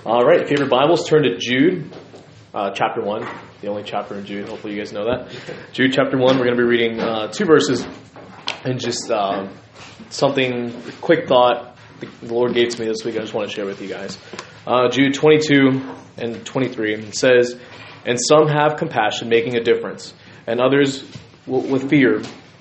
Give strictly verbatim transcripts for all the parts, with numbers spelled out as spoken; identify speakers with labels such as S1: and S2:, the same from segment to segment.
S1: All right, if you have your Bibles, turn to Jude, uh, chapter one, the only chapter in Jude. Hopefully you guys know that. Jude chapter one, we're going to be reading uh, two verses and just uh, something, quick thought the Lord gave to me this week I just want to share with you guys. Uh, Jude twenty-two and twenty-three, it says, "And some have compassion, making a difference, and others w- with fear."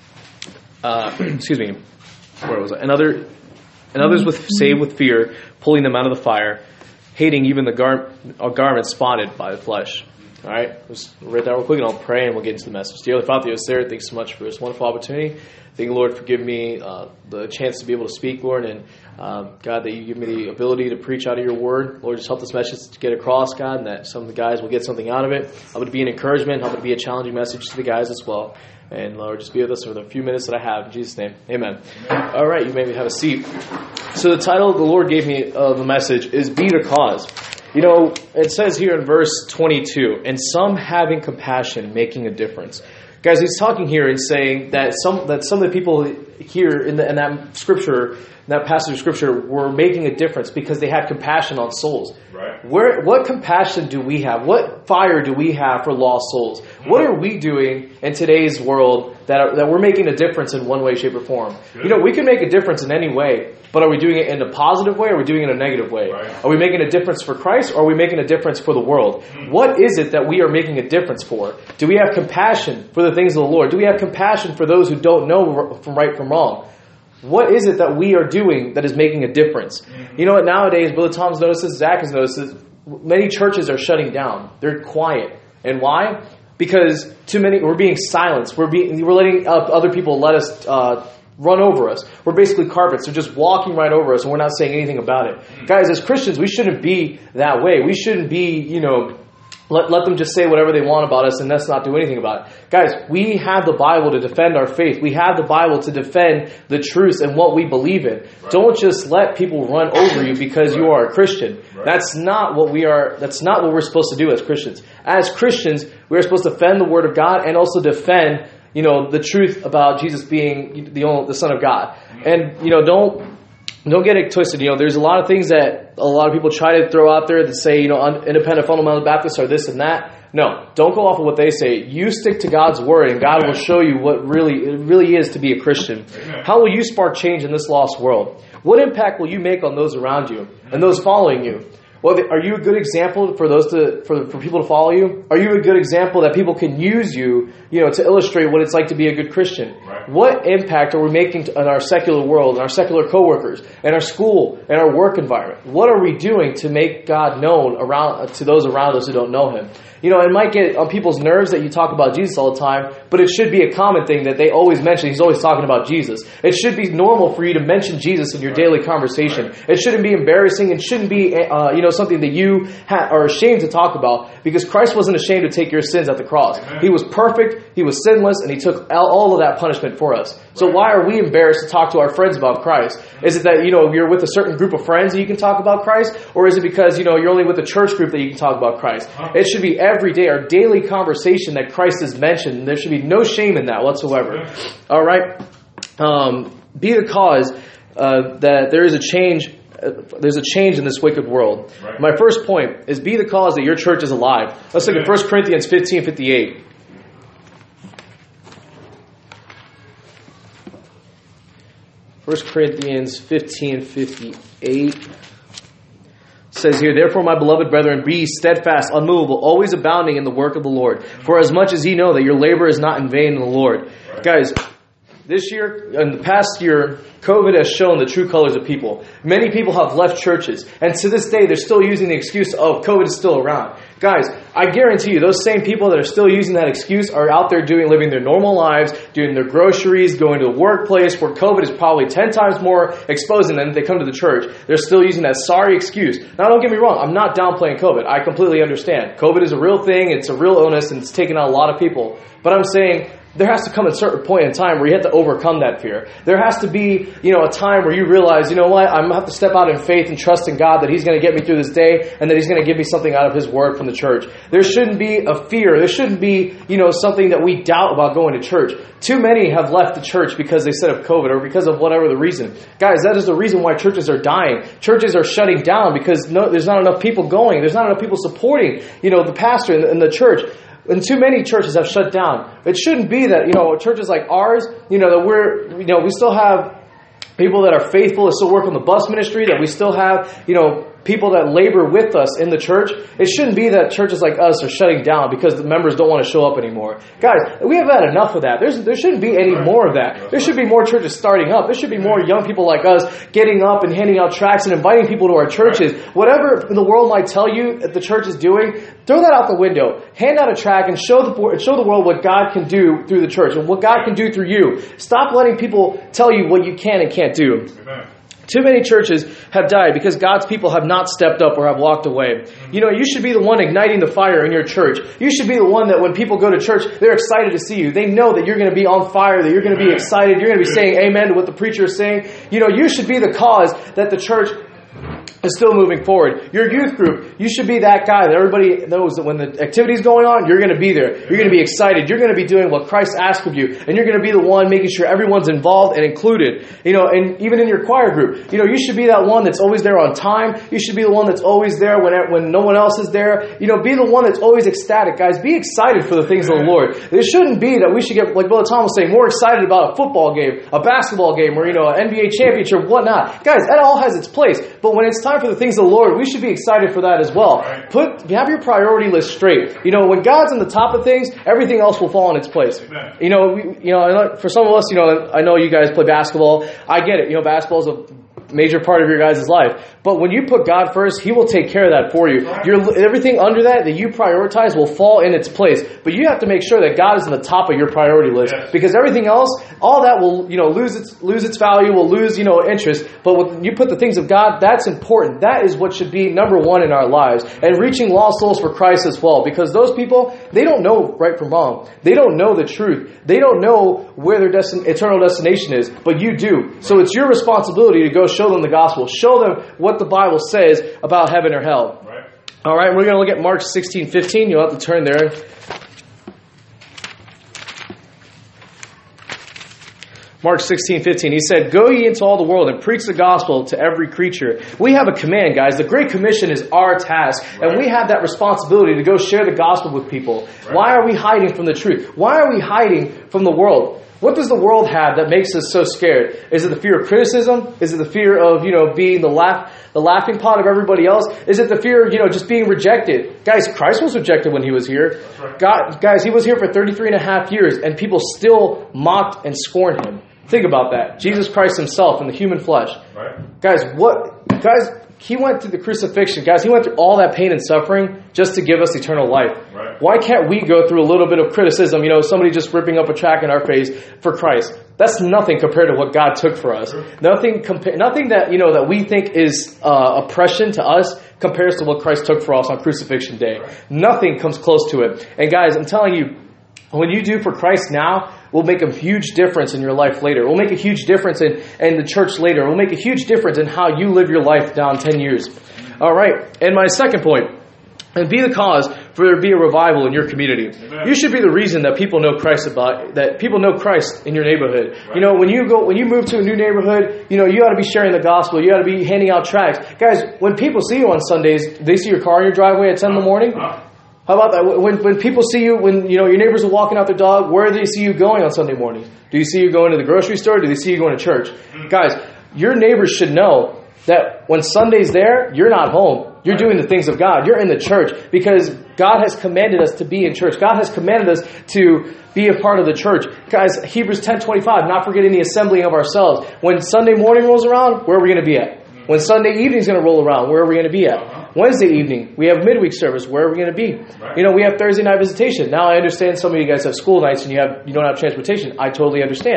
S1: Uh, excuse me, where was I? And, other, and others with save with fear, pulling them out of the fire, hating even the gar- garment spotted by the flesh. All right, let's read that real quick and I'll pray and we'll get into the message. Dear Father, you Sarah, thanks so much for this wonderful opportunity. Thank you, Lord, for giving me uh, the chance to be able to speak, Lord, and uh, God, that you give me the ability to preach out of your word. Lord, just help this message to get across, God, and that some of the guys will get something out of it. Help it to be an encouragement, help it to be a challenging message to the guys as well. And Lord, just be with us for the few minutes that I have. In Jesus' name, amen. Amen. All right, you may have a seat. So the title the Lord gave me of the message is Be the Cause. You know, it says here in verse twenty-two, "And some having compassion, making a difference." Guys, he's talking here and saying that some that some of the people here in, the, in that scripture, in that passage of scripture, were making a difference because they had compassion on souls. Right. Where, what compassion do we have? What fire do we have for lost souls? Mm-hmm. What are we doing in today's world that are, that we're making a difference in one way, shape, or form? Good. You know, we can make a difference in any way, but are we doing it in a positive way or are we doing it in a negative way? Right. Are we making a difference for Christ or are we making a difference for the world? Mm-hmm. What is it that we are making a difference for? Do we have compassion for the things of the Lord? Do we have compassion for those who don't know from right from wrong? What is it that we are doing that is making a difference? Mm-hmm. You know what, nowadays, Brother Tom's noticed this, Zach has noticed this, many churches are shutting down. They're quiet. And why? Because too many, we're being silenced. We're being, we're letting uh, other people let us uh, run over us. We're basically carpets. They're just walking right over us and we're not saying anything about it. Mm-hmm. Guys, as Christians, we shouldn't be that way. We shouldn't be, you know, Let, let them just say whatever they want about us and let's not do anything about it. Guys, we have the Bible to defend our faith. We have the Bible to defend the truths and what we believe in. Right. Don't just let people run over you because right. you are a Christian. Right. That's not what we are. That's not what we're supposed to do as Christians. As Christians, we're supposed to defend the Word of God and also defend, you know, the truth about Jesus being the only, the Son of God. Mm-hmm. And, you know, don't... Don't get it twisted. You know, there's a lot of things that a lot of people try to throw out there that say, you know, independent fundamental Baptists are this and that. No, don't go off of what they say. You stick to God's word, and God will show you what really it really is to be a Christian. Amen. How will you spark change in this lost world? What impact will you make on those around you and those following you? Well, are you a good example for those to for for people to follow you? Are you a good example that people can use you, you know, to illustrate what it's like to be a good Christian? Right. What impact are we making in our secular world, in our secular coworkers, in our school, in our work environment? What are we doing to make God known around to those around us who don't know Him? You know, it might get on people's nerves that you talk about Jesus all the time, but it should be a common thing that they always mention. He's always talking about Jesus. It should be normal for you to mention Jesus in your daily conversation. It shouldn't be embarrassing. It shouldn't be, uh, you know, something that you ha- are ashamed to talk about because Christ wasn't ashamed to take your sins at the cross. Amen. He was perfect. He was sinless, and He took all of that punishment for us. So why are we embarrassed to talk to our friends about Christ? Is it that, you know, you're with a certain group of friends that you can talk about Christ? Or is it because, you know, you're only with a church group that you can talk about Christ? It should be every day, our daily conversation that Christ is mentioned. There should be no shame in that whatsoever. All right? Um, be the cause uh, that there is a change. Uh, there's a change in this wicked world. Right. My first point is be the cause that your church is alive. Let's look at First Corinthians fifteen fifty-eight. First Corinthians fifteen fifty-eight says here, "Therefore, my beloved brethren, be steadfast, unmovable, always abounding in the work of the Lord. For as much as ye know that your labor is not in vain in the Lord." Right. Guys, this year, in the past year, COVID has shown the true colors of people. Many people have left churches, and to this day, they're still using the excuse of COVID is still around. Guys, I guarantee you, those same people that are still using that excuse are out there doing, living their normal lives, doing their groceries, going to a workplace where COVID is probably ten times more exposing them if they come to the church. They're still using that sorry excuse. Now, don't get me wrong. I'm not downplaying COVID. I completely understand. COVID is a real thing. It's a real illness, and it's taken out a lot of people. But I'm saying, there has to come a certain point in time where you have to overcome that fear. There has to be, you know, a time where you realize, you know what, I'm going to have to step out in faith and trust in God that He's going to get me through this day and that He's going to give me something out of His Word from the church. There shouldn't be a fear. There shouldn't be, you know, something that we doubt about going to church. Too many have left the church because they said of COVID or because of whatever the reason. Guys, that is the reason why churches are dying. Churches are shutting down because no, there's not enough people going. There's not enough people supporting, you know, the pastor and the, and the church. And too many churches have shut down. It shouldn't be that, you know, churches like ours, you know, that we're, you know, we still have people that are faithful that still work on the bus ministry, that we still have, you know, people that labor with us in the church. It shouldn't be that churches like us are shutting down because the members don't want to show up anymore. Guys, we have had enough of that. There's, there shouldn't be any more of that. There should be more churches starting up. There should be more young people like us getting up and handing out tracts and inviting people to our churches. Whatever the world might tell you that the church is doing, throw that out the window. Hand out a tract and show the show the world what God can do through the church and what God can do through you. Stop letting people tell you what you can and can't do. Amen. Too many churches have died because God's people have not stepped up or have walked away. You know, you should be the one igniting the fire in your church. You should be the one that when people go to church, they're excited to see you. They know that you're going to be on fire, that you're going to be excited, you're going to be saying amen to what the preacher is saying. You know, you should be the cause that the church is still moving forward. Your youth group, you should be that guy that everybody knows that when the activity's going on, you're going to be there. You're going to be excited. You're going to be doing what Christ asked of you. And you're going to be the one making sure everyone's involved and included. You know, and even in your choir group, you know, you should be that one that's always there on time. You should be the one that's always there when when no one else is there. You know, be the one that's always ecstatic. Guys, be excited for the things of the Lord. It shouldn't be that we should get, like Brother Tom was saying, more excited about a football game, a basketball game, or, you know, an N B A championship, whatnot. Guys, that all has its place. But when it's time for the things of the Lord, we should be excited for that as well. Put have your priority list straight. You know, when God's on the top of things, everything else will fall in its place. Amen. You know, we, you know, for some of us, you know, I know you guys play basketball. I get it. You know, basketball is a major part of your guys' life. But when you put God first, He will take care of that for you. Your, everything under that that you prioritize will fall in its place. But you have to make sure that God is in the top of your priority list. Yes. Because everything else, all that will, you know, lose its lose its value, will lose, you know, interest. But when you put the things of God, that's important. That is what should be number one in our lives. And reaching lost souls for Christ as well. Because those people, they don't know right from wrong. They don't know the truth. They don't know where their destin- eternal destination is. But you do. So it's your responsibility to go show them the gospel. Show them what the Bible says about heaven or hell. Right. All right, we're going to look at Mark sixteen fifteen. You'll have to turn there. Mark sixteen fifteen. He said, "Go ye into all the world and preach the gospel to every creature." We have a command, guys. The Great Commission is our task. Right. And we have that responsibility to go share the gospel with people. Right. Why are we hiding from the truth? Why are we hiding from the world? What does the world have that makes us so scared? Is it the fear of criticism? Is it the fear of, you know, being the laugh, the laughing pot of everybody else? Is it the fear of, you know, just being rejected? Guys, Christ was rejected when He was here. Right. God, guys, He was here for thirty-three and a half years, and people still mocked and scorned Him. Think about that. Jesus Christ Himself in the human flesh. Right. Guys, what, guys, He went through the crucifixion. Guys, He went through all that pain and suffering just to give us eternal life. Right. Why can't we go through a little bit of criticism, you know, somebody just ripping up a track in our face for Christ? That's nothing compared to what God took for us. Sure. Nothing compa- nothing that, you know, that we think is uh, oppression to us compares to what Christ took for us on crucifixion day. Right. Nothing comes close to it. And guys, I'm telling you, when you do for Christ now, will make a huge difference in your life later. It will make a huge difference in, in the church later. It will make a huge difference in how you live your life down ten years. All right. And my second point, and be the cause for there to be a revival in your community. Amen. You should be the reason that people know Christ about, that people know Christ in your neighborhood. Right. You know, when you go, when you move to a new neighborhood, you know, you ought to be sharing the gospel. You ought to be handing out tracts. Guys, when people see you on Sundays, they see your car in your driveway at ten in the morning. How about that? When when people see you, when you know your neighbors are walking out their dog, where do they see you going on Sunday morning? Do you see you going to the grocery store? Do they see you going to church? Guys, your neighbors should know that when Sunday's there, you're not home. You're doing the things of God. You're in the church because God has commanded us to be in church. God has commanded us to be a part of the church. Guys, Hebrews ten twenty-five, not forgetting the assembling of ourselves. When Sunday morning rolls around, where are we going to be at? When Sunday evening is going to roll around, where are we going to be at? Wednesday evening, we have midweek service. Where are we going to be? Right. You know, we have Thursday night visitation. Now I understand some of you guys have school nights and you have you don't have transportation. I totally understand.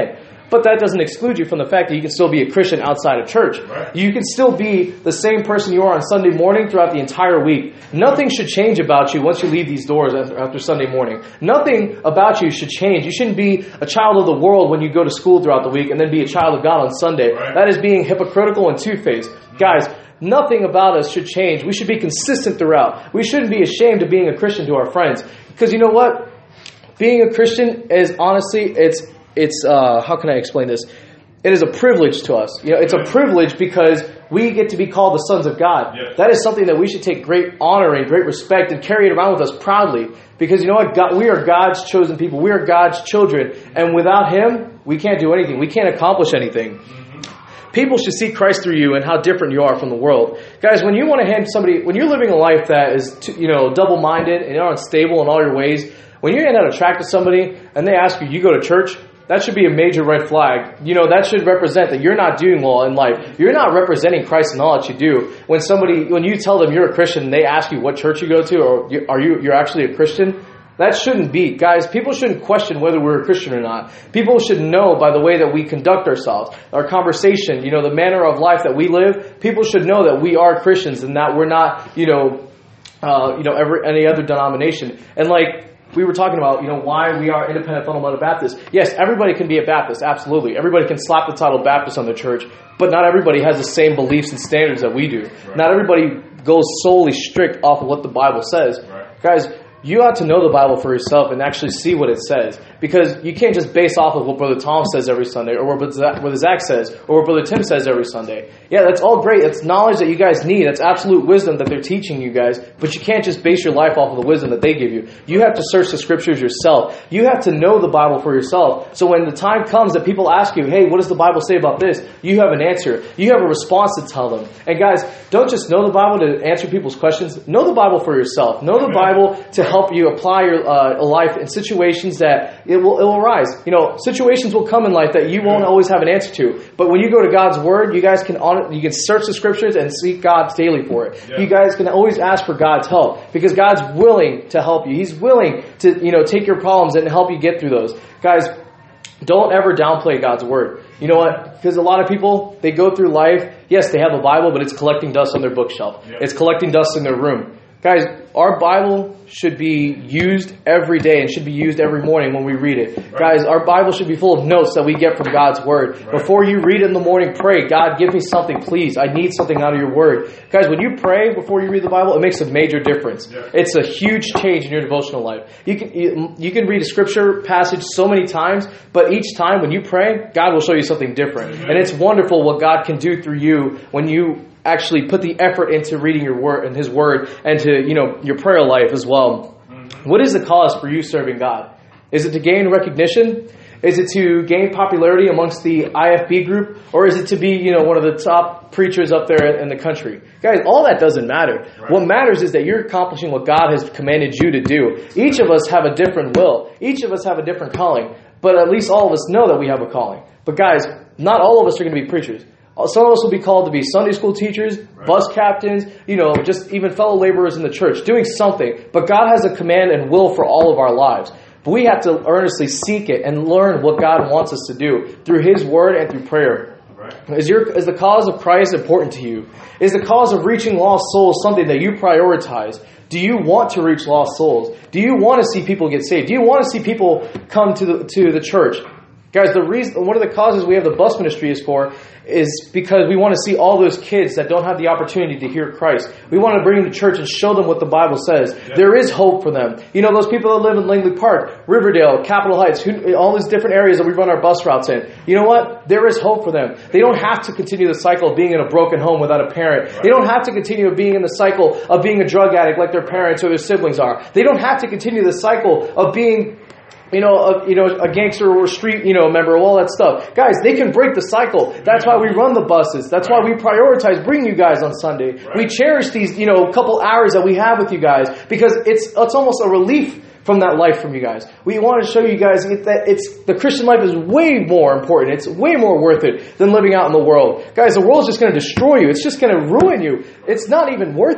S1: But that doesn't exclude you from the fact that you can still be a Christian outside of church.
S2: Right.
S1: You can still be the same person you are on Sunday morning throughout the entire week. Nothing should change about you once you leave these doors after, after Sunday morning. Nothing about you should change. You shouldn't be a child of the world when you go to school throughout the week and then be a child of God on Sunday.
S2: Right.
S1: That is being hypocritical and two-faced. Guys, nothing about us should change. We should be consistent throughout. We shouldn't be ashamed of being a Christian to our friends. Because you know what? Being a Christian is honestly, it's, it's uh, how can I explain this? It is a privilege to us. You know, it's a privilege because we get to be called the sons of God.
S2: Yes.
S1: That is something that we should take great honor and great respect and carry it around with us proudly. Because you know what? God, we are God's chosen people. We are God's children. And without Him, we can't do anything. We can't accomplish anything. People should see Christ through you and how different you are from the world. Guys, when you want to hand somebody, when you're living a life that is, too, you know, double-minded and you're unstable in all your ways, when you end up attracted to somebody and they ask you, you go to church, that should be a major red flag. You know, that should represent that you're not doing well in life. You're not representing Christ in all that you do. When somebody, when you tell them you're a Christian and they ask you what church you go to, or are you, you're actually a Christian, that shouldn't be. Guys, people shouldn't question whether we're a Christian or not. People should know by the way that we conduct ourselves, our conversation, you know, the manner of life that we live. People should know that we are Christians and that we're not, you know, uh, you know, every, any other denomination. And like, we were talking about, you know, why we are independent fundamental Baptists. Yes, everybody can be a Baptist, absolutely. Everybody can slap the title Baptist on their church, but not everybody has the same beliefs and standards that we do. Right. Not everybody goes solely strict off of what the Bible says. Right. Guys, you ought to know the Bible for yourself and actually see what it says. Because you can't just base off of what Brother Tom says every Sunday, or what Brother Zach says, or what Brother Tim says every Sunday. Yeah, that's all great. That's knowledge that you guys need. That's absolute wisdom that they're teaching you guys. But you can't just base your life off of the wisdom that they give you. You have to search the Scriptures yourself. You have to know the Bible for yourself. So when the time comes that people ask you, hey, what does the Bible say about this? You have an answer. You have a response to tell them. And guys, don't just know the Bible to answer people's questions. Know the Bible for yourself. Know the Bible to help you apply your uh, life in situations that it will, it will arise. You know, situations will come in life that you won't always have an answer to. But when you go to God's Word, you guys can honor, you can search the Scriptures and seek God daily for it. Yeah. You guys can always ask for God's help because God's willing to help you. He's willing to, you know, take your problems and help you get through those. Guys, don't ever downplay God's Word. You know what? Because a lot of people, they go through life, yes, they have a Bible, but it's collecting dust on their bookshelf. Yeah. It's collecting dust in their room. Guys, our Bible should be used every day and should be used every morning when we read it. Right. Guys, our Bible should be full of notes that we get from God's Word. Right. Before you read it in the morning, pray, God, give me something, please. I need something out of your Word. Guys, when you pray before you read the Bible, it makes a major difference. Yeah. It's a huge change in your devotional life. You can, you, you can read a scripture passage so many times, but each time when you pray, God will show you something different. Mm-hmm. And it's wonderful what God can do through you when you actually put the effort into reading your word and His Word and to, you know, your prayer life as well. Mm-hmm. What is the cause for you serving God? Is it to gain recognition? Is it to gain popularity amongst the I F B group? Or is it to be, you know, one of the top preachers up there in the country? Guys, all that doesn't matter. Right. What matters is that you're accomplishing what God has commanded you to do. Each of us have a different will. Each of us have a different calling. But at least all of us know that we have a calling. But guys, not all of us are going to be preachers. Some of us will be called to be Sunday school teachers, right. bus captains, you know, just even fellow laborers in the church, doing something. But God has a command and will for all of our lives. But we have to earnestly seek it and learn what God wants us to do through His Word and through prayer. Right. Is, your, is the cause of Christ important to you? Is the cause of reaching lost souls something that you prioritize? Do you want to reach lost souls? Do you want to see people get saved? Do you want to see people come to the, to the church? Guys, the reason, one of the causes we have the bus ministry is for is because we want to see all those kids that don't have the opportunity to hear Christ. We want to bring them to church and show them what the Bible says. Yeah. There is hope for them. You know, those people that live in Langley Park, Riverdale, Capitol Heights, who, all these different areas that we run our bus routes in. You know what? There is hope for them. They don't have to continue the cycle of being in a broken home without a parent. Right. They don't have to continue being in the cycle of being a drug addict like their parents or their siblings are. They don't have to continue the cycle of being You know, a, you know, a gangster or street, you know, member, all that stuff. Guys, they can break the cycle. That's why we run the buses. That's why we prioritize bringing you guys on Sunday. Right. We cherish these, you know, couple hours that we have with you guys because it's it's almost a relief from that life from you guys. We want to show you guys that it's the Christian life is way more important. It's way more worth it than living out in the world. Guys, the world's just going to destroy you. It's just going to ruin you. It's not even worth it.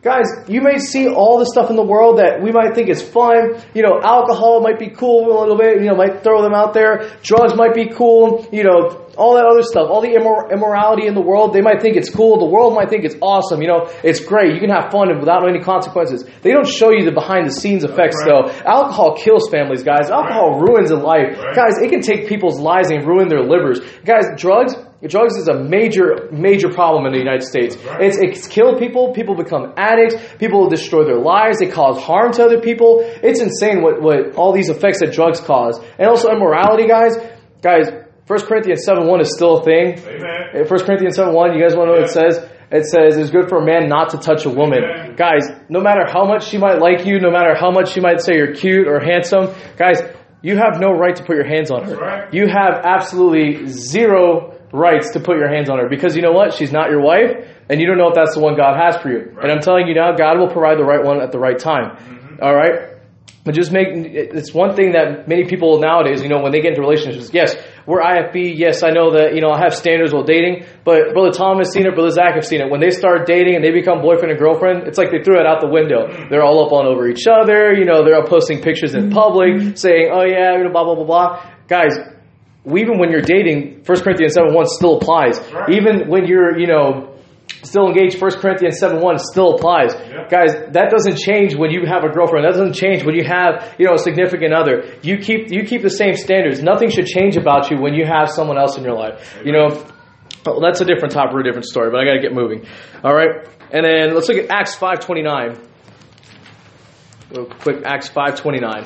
S2: Guys, you may see all the stuff in the world that we might think is fun. You know, alcohol might be cool a little bit. You know, might throw them out there. Drugs might be cool. You know, all that other stuff. All the immor- immorality in the world, they might think it's cool. The world might think it's awesome. You know, it's great. You can have fun without any consequences. They don't show you the behind-the-scenes effects, right. though. Alcohol kills families, guys. Alcohol right. ruins a life. Right. Guys, it can take people's lives and ruin their livers. Guys, drugs... Drugs is a major, major problem in the United States. Right. It's, it's killed people. People become addicts. People destroy their lives. They cause harm to other people. It's insane what, what all these effects that drugs cause. And also immorality, guys. Guys, First Corinthians seven one is still a thing. Amen. First Corinthians seven one, you guys want to know what it says? It says, it's good for a man not to touch a woman. Amen. Guys, no matter how much she might like you, no matter how much she might say you're cute or handsome, guys, you have no right to put your hands on her. Right. You have absolutely zero rights to put your hands on her, because you know what? She's not your wife, and you don't know if that's the one God has for you. Right. And I'm telling you now, God will provide the right one at the right time. Mm-hmm. All right? But just make, it's one thing that many people nowadays, you know, when they get into relationships, yes, we're I F B, yes, I know that, you know, I have standards while dating, but Brother Tom has seen it, Brother Zach have seen it. When they start dating and they become boyfriend and girlfriend, it's like they threw it out the window. They're all up on over each other, you know, they're all posting pictures in public, saying, oh yeah, you know, blah, blah, blah, blah. Guys, even when you're dating, First Corinthians seven one still applies. Right. Even when you're, you know, still engaged, First Corinthians seven one still applies. Yeah. Guys, that doesn't change when you have a girlfriend. That doesn't change when you have, you know, a significant other. You keep you keep the same standards. Nothing should change about you when you have someone else in your life. Amen. You know, well, that's a different topic or a different story, but I got to get moving. All right? And then let's look at Acts five twenty-nine. Real quick, Acts five twenty-nine.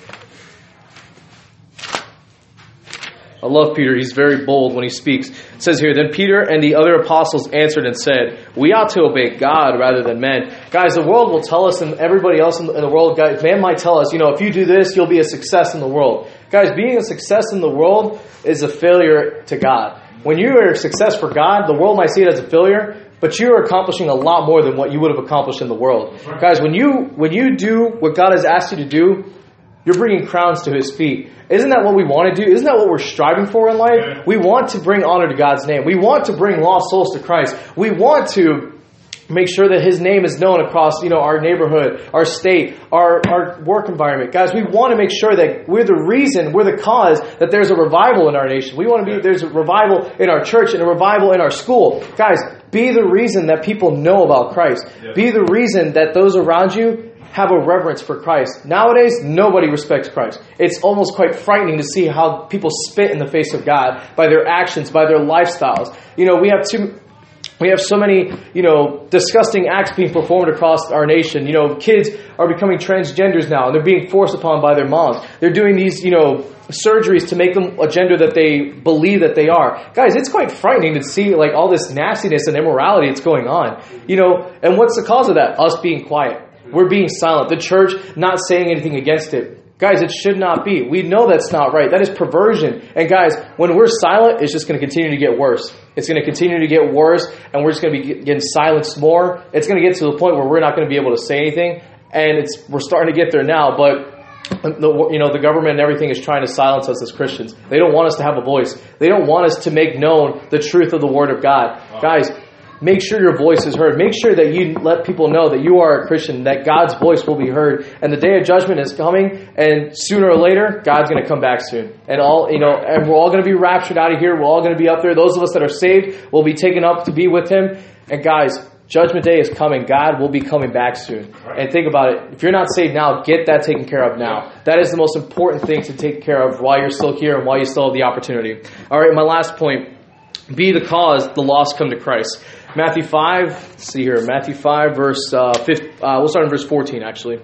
S2: I love Peter. He's very bold when he speaks. It says here, then Peter and the other apostles answered and said, we ought to obey God rather than men. Guys, the world will tell us, and everybody else in the world, guys, man might tell us, you know, if you do this, you'll be a success in the world. Guys, being a success in the world is a failure to God. When you are a success for God, the world might see it as a failure, but you are accomplishing a lot more than what you would have accomplished in the world. Guys, when you when you do what God has asked you to do, you're bringing crowns to His feet. Isn't that what we want to do? Isn't that what we're striving for in life? Yeah. We want to bring honor to God's name. We want to bring lost souls to Christ. We want to make sure that His name is known across, you know, our neighborhood, our state, our, our work environment. Guys, we want to make sure that we're the reason, we're the cause that there's a revival in our nation. We want to be, there's a revival in our church and a revival in our school. Guys, be the reason that people know about Christ. Yeah. Be the reason that those around you have a reverence for Christ. Nowadays, nobody respects Christ. It's almost quite frightening to see how people spit in the face of God by their actions, by their lifestyles. You know, we have too, we have so many, you know, disgusting acts being performed across our nation. You know, kids are becoming transgenders now, and they're being forced upon by their moms. They're doing these, you know, surgeries to make them a gender that they believe that they are. Guys, it's quite frightening to see like all this nastiness and immorality that's going on. You know, and what's the cause of that? Us being quiet. We're being silent. The church not saying anything against it. Guys, it should not be. We know that's not right. That is perversion. And guys, when we're silent, it's just going to continue to get worse. It's going to continue to get worse, and we're just going to be getting silenced more. It's going to get to the point where we're not going to be able to say anything, and it's we're starting to get there now, but the, you know, the government and everything is trying to silence us as Christians. They don't want us to have a voice. They don't want us to make known the truth of the Word of God. Wow. Guys, make sure your voice is heard. Make sure that you let people know that you are a Christian, that God's voice will be heard. And the day of judgment is coming, and sooner or later, God's going to come back soon. And all, you know, and we're all going to be raptured out of here. We're all going to be up there. Those of us that are saved will be taken up to be with Him. And guys, Judgment Day is coming. God will be coming back soon. And think about it. If you're not saved now, get that taken care of now. That is the most important thing to take care of while you're still here and while you still have the opportunity. All right, my last point. Be the cause the lost come to Christ. Matthew five, let's see here, Matthew five, verse, uh, fifteen, uh, we'll start in verse fourteen, actually.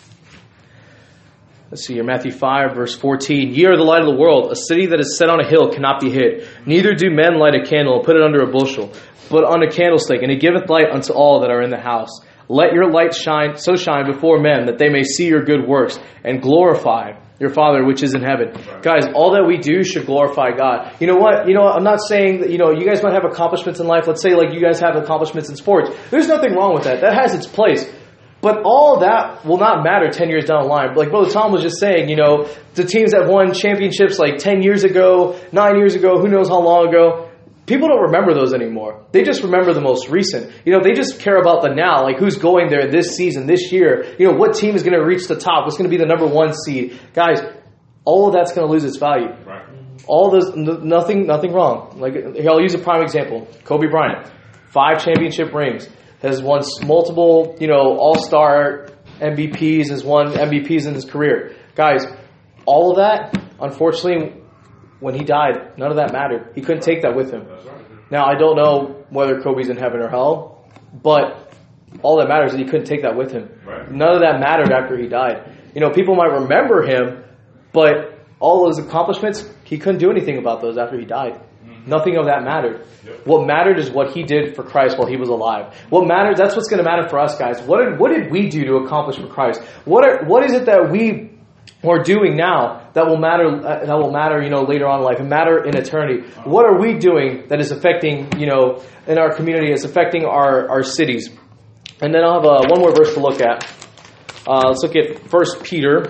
S2: Let's see here, Matthew five, verse fourteen. Ye are the light of the world. A city that is set on a hill cannot be hid. Neither do men light a candle and put it under a bushel, but on a candlestick, and it giveth light unto all that are in the house. Let your light shine, so shine before men, that they may see your good works, and glorify your Father which is in heaven. Right. Guys, all that we do should glorify God. You know what? You know, I'm not saying that, you know, you guys might have accomplishments in life. Let's say like you guys have accomplishments in sports. There's nothing wrong with that. That has its place. But all that will not matter ten years down the line. Like Brother Tom was just saying, you know, the teams that won championships like ten years ago, nine years ago, who knows how long ago, people don't remember those anymore. They just remember the most recent. You know, they just care about the now, like who's going there this season, this year. You know, what team is going to reach the top? What's going to be the number one seed? Guys, all of that's going to lose its value.
S3: Right.
S2: All those, n- nothing, nothing wrong. Like, here, I'll use a prime example. Kobe Bryant, five championship rings, has won multiple, you know, all-star M V Ps, has won M V Ps in his career. Guys, all of that, unfortunately, when he died, none of that mattered. He couldn't take that with him. Now, I don't know whether Kobe's in heaven or hell, but all that matters is he couldn't take that with him.
S3: Right.
S2: None of that mattered after he died. You know, people might remember him, but all those accomplishments, he couldn't do anything about those after he died. Mm-hmm. Nothing of that mattered.
S3: Yep.
S2: What mattered is what he did for Christ while he was alive. What mattered, that's what's going to matter for us, guys. What did, what did we do to accomplish for Christ? What are, what is it that we are doing now that will matter, uh, that will matter, you know, later on in life and matter in eternity? What are we doing that is affecting, you know, in our community, is affecting our, our cities? And then I'll have uh, one more verse to look at. Uh, let's look at First Peter.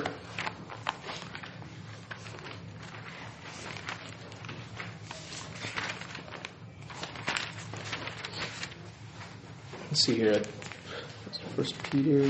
S2: Let's see here. First Peter.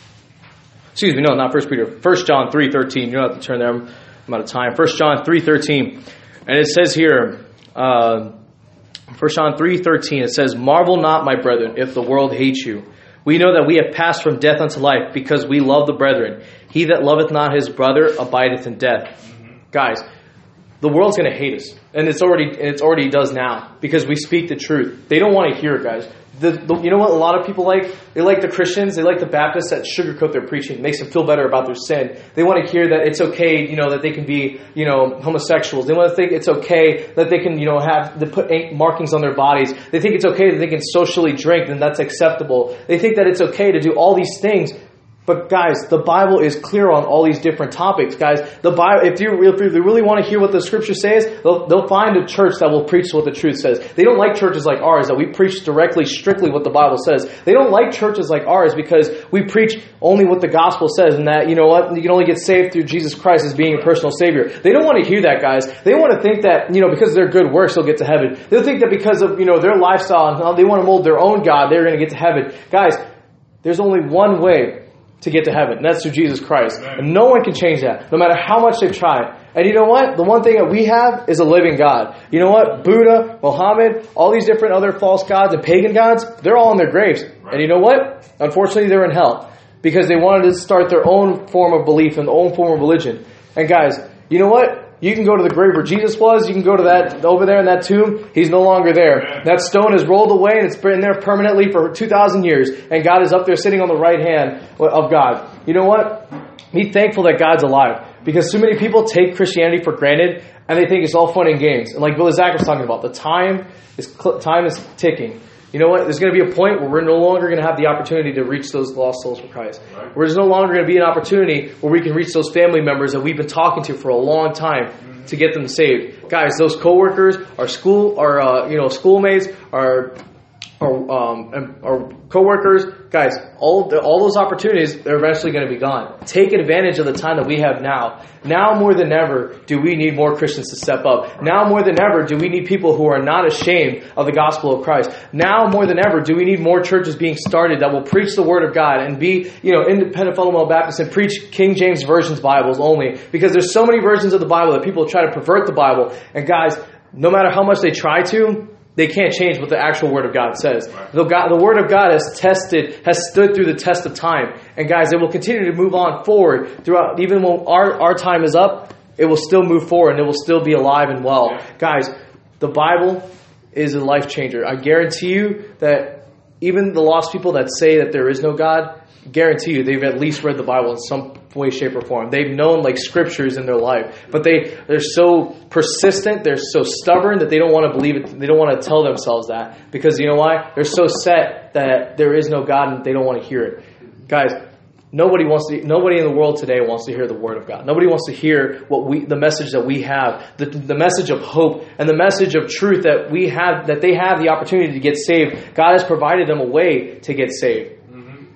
S2: Excuse me, no, not First Peter. First John three thirteen. You don't have to turn there. I'm, I'm out of time. First John three thirteen, and it says here, uh, First John three thirteen. It says, "Marvel not, my brethren, if the world hates you. We know that we have passed from death unto life, because we love the brethren. He that loveth not his brother abideth in death." Mm-hmm. Guys, the world's going to hate us, and it's already it's already does now, because we speak the truth. They don't want to hear it, guys. The, the, you know what a lot of people like? They like the Christians, they like the Baptists that sugarcoat their preaching. It makes them feel better about their sin. They want to hear that it's okay, you know, that they can be, you know, homosexuals. They want to think it's okay that they can, you know, have, to put markings on their bodies. They think it's okay that they can socially drink, and that's acceptable. They think that it's okay to do all these things. But guys, the Bible is clear on all these different topics. Guys, the Bible, if you, if you really want to hear what the Scripture says, they'll, they'll find a church that will preach what the truth says. They don't like churches like ours that we preach directly, strictly what the Bible says. They don't like churches like ours because we preach only what the gospel says, and that, you know what, you can only get saved through Jesus Christ as being a personal Savior. They don't want to hear that, guys. They want to think that, you know, because of their good works, they'll get to heaven. They'll think that because of, you know, their lifestyle, and they want to mold their own God, they're going to get to heaven. Guys, there's only one way to get to heaven, and that's through Jesus Christ.
S3: Amen.
S2: And no one can change that, no matter how much they've tried. And you know what? The one thing that we have is a living God. You know what? Buddha, Muhammad, all these different other false gods and pagan gods, they're all in their graves. Right. And you know what? Unfortunately, they're in hell because they wanted to start their own form of belief and their own form of religion. And guys, you know what? You can go to the grave where Jesus was. You can go to that over there in that tomb. He's no longer there.
S3: Amen. That
S2: stone is rolled away, and it's been there permanently for two thousand years. And God is up there sitting on the right hand of God. You know what? Be thankful that God's alive. Because so many people take Christianity for granted, and they think it's all fun and games. And like Billy Zach was talking about, the time is time is ticking. You know what? There's going to be a point where we're no longer going to have the opportunity to reach those lost souls for Christ.
S3: Right.
S2: Where there's no longer going to be an opportunity where we can reach those family members that we've been talking to for a long time mm-hmm. to get them saved. Guys, those coworkers, our school, our uh, you know schoolmates, our our um, our coworkers, guys, all the, all those opportunities, they're eventually going to be gone. Take advantage of the time that we have now. Now more than ever do we need more Christians to step up. Now more than ever do we need people who are not ashamed of the gospel of Christ. Now more than ever do we need more churches being started that will preach the word of God and be, you know, independent fundamental Baptists and preach King James Version's Bibles only. Because there's so many versions of the Bible that people try to pervert the Bible. And guys, no matter how much they try to, they can't change what the actual Word of God says. The, God, the Word of God has tested, has stood through the test of time. And guys, it will continue to move on forward throughout. Even when our, our time is up, it will still move forward and it will still be alive and well. Yeah. Guys, the Bible is a life changer. I guarantee you that even the lost people that say that there is no God, guarantee you they've at least read the Bible in some way, shape, or form. They've known like scriptures in their life, but they they're so persistent, they're so stubborn that they don't want to believe it. They don't want to tell themselves that, because you know why? They're so set that there is no God and they don't want to hear it. Guys, nobody wants to. Nobody in the world today wants to hear the Word of God. Nobody wants to hear what we, the message that we have, the the message of hope and the message of truth that we have, that they have the opportunity to get saved. God has provided them a way to get saved. But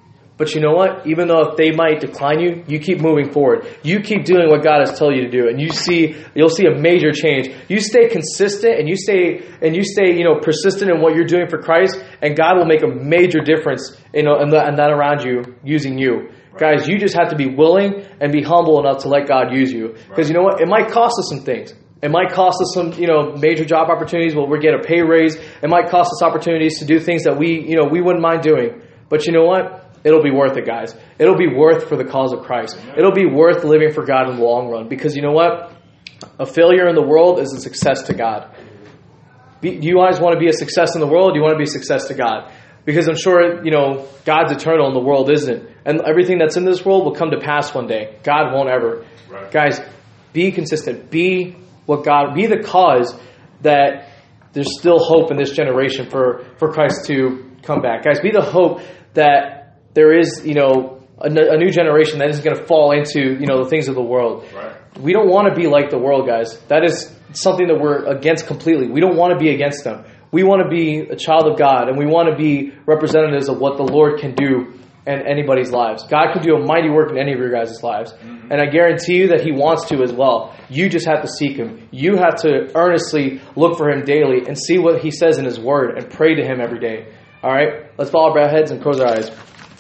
S2: But you know what? Even though if they might decline you, you keep moving forward. You keep doing what God has told you to do, and you see you'll see a major change. You stay consistent, and you stay and you stay you know persistent in what you're doing for Christ, and God will make a major difference you know in, the, in that around you using you. Right. Guys, you just have to be willing and be humble enough to let God use you. Because you know what? It might cost us some things. It might cost us some, you know, major job opportunities where we get a pay raise. It might cost us opportunities to do things that we, you know, we wouldn't mind doing. But you know what? It'll be worth it, guys. It'll be worth for the cause of Christ. It'll be worth living for God in the long run. Because you know what? A failure in the world is a success to God. Do you guys want to be a success in the world? Or do you want to be a success to God? Because I'm sure, you know, God's eternal and the world isn't. And everything that's in this world will come to pass one day. God won't ever. Right. Guys, be consistent. Be what God, be the cause that there's still hope in this generation for, for Christ to come back. Guys, be the hope that there is, you know, a, a new generation that isn't going to fall into, you know, the things of the world. Right. We don't want to be like the world, guys. That is something that we're against completely. We don't want to be against them. We want to be a child of God, and we want to be representatives of what the Lord can do in anybody's lives. God can do a mighty work in any of your guys' lives. Mm-hmm. And I guarantee you that He wants to as well. You just have to seek Him. You have to earnestly look for Him daily and see what He says in His Word and pray to Him every day. All right? Let's bow our heads and close our eyes.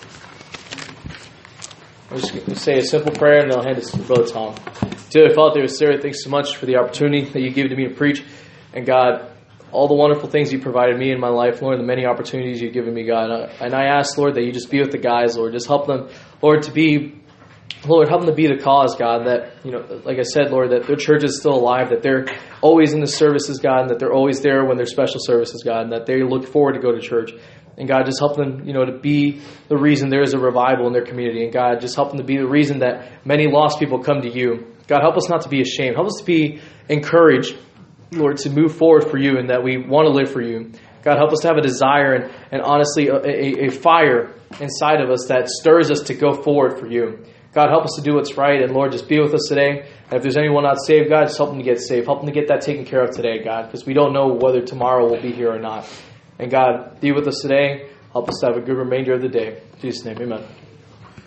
S2: I'm just going to say a simple prayer, and then I'll hand this to Brother Tom. Dear Father, Sarah, thanks so much for the opportunity that you gave to me to preach. And God, all the wonderful things you provided me in my life, Lord, the many opportunities you've given me, God. And I ask, Lord, that you just be with the guys, Lord. Just help them, Lord, to be, Lord, help them to be the cause, God, that, you know, like I said, Lord, that their church is still alive, that they're always in the services, God, and that they're always there when there's special services, God, and that they look forward to go to church. And God, just help them, you know, to be the reason there is a revival in their community. And God, just help them to be the reason that many lost people come to you. God, help us not to be ashamed. Help us to be encouraged, Lord, to move forward for you and that we want to live for you. God, help us to have a desire and, and honestly a, a, a fire inside of us that stirs us to go forward for you. God, help us to do what's right. And Lord, just be with us today. And if there's anyone not saved, God, just help them to get saved. Help them to get that taken care of today, God, because we don't know whether tomorrow will be here or not. And God, be with us today. Help us to have a good remainder of the day. In Jesus' name, amen.